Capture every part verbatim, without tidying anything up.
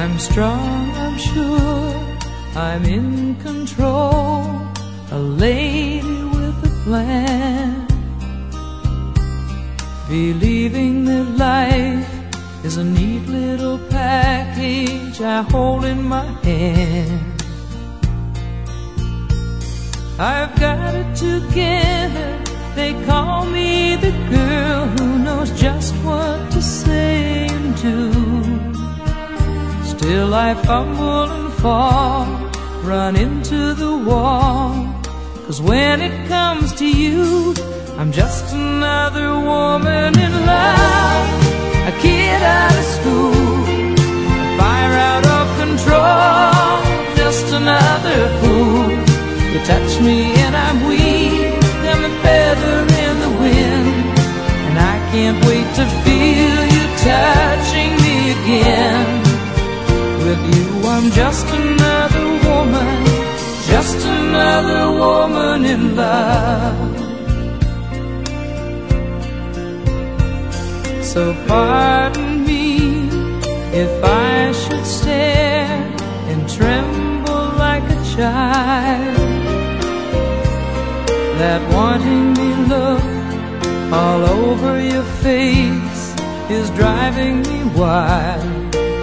I'm strong, I'm sure, I'm in control, a lady with a plan, believing that life is a neat little package I hold in my hand. I've got it together, they call me the girl who knows just what to say and do. Still I fumble and fall, run into the wall, 'cause when it comes to you, I'm just another woman in love, a kid out of school, a fire out of control, just another fool. You touch me and I'm weak, I'm a feather in the wind, and I can't wait to feel you touching me again. With you I'm just another woman, just another woman in love. So pardon me if I should stare and tremble like a child, that wanting me look all over your face is driving me wild.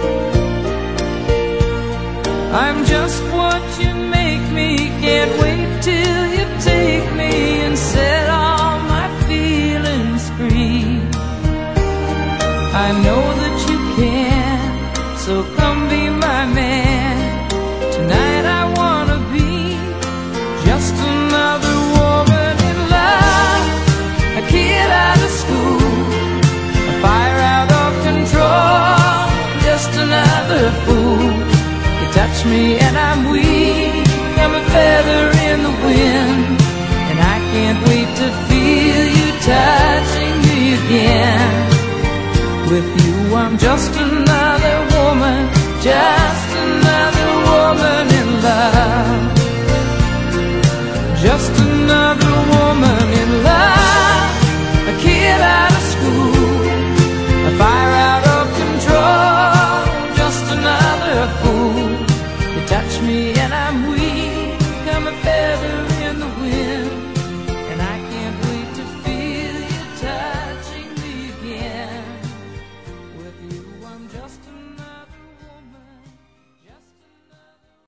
I'm just what you make me, can't wait till you take me and set all my feelings free. I know that you can, so come be my man. Tonight I wanna be just another woman in love, a kid out of school, a fire out of control, just another fool. You touch me and I'm weak, I'm a feather in the wind, and I can't wait to feel you touching me again. With you I'm just another woman, just another woman in love, just another woman.